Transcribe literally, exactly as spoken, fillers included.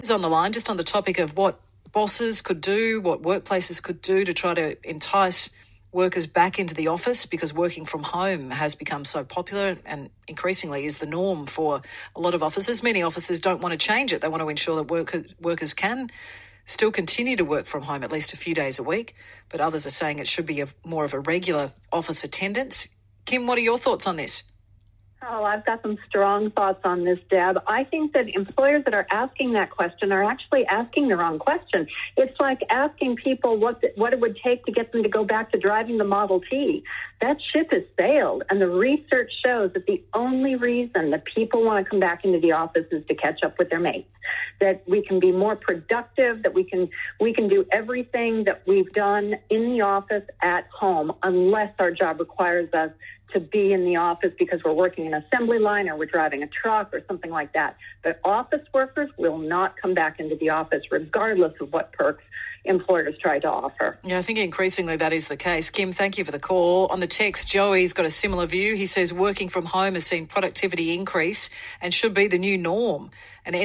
Is on the line just on the topic of what bosses could do, what workplaces could do to try to entice workers back into the office, because working from home has become so popular and increasingly is the norm for a lot of offices. Many offices don't want to change it. They want to ensure that workers workers can still continue to work from home at least a few days a week, but others are saying it should be a, more of a regular office attendance. Kim, what are your thoughts on this? Oh, I've got some strong thoughts on this, Deb. I think that employers that are asking that question are actually asking the wrong question. It's like asking people what the, what it would take to get them to go back to driving the Model T. That ship has sailed, and the research shows that the only reason that people want to come back into the office is to catch up with their mates, that we can be more productive, that we can we can do everything that we've done in the office at home, unless our job requires us to be in the office because we're working an assembly line or we're driving a truck or something like that. But office workers will not come back into the office regardless of what perks employers try to offer. Yeah, I think increasingly that is the case. Kim, thank you for the call. On the text, Joey's got a similar view. He says working from home has seen productivity increase and should be the new norm. And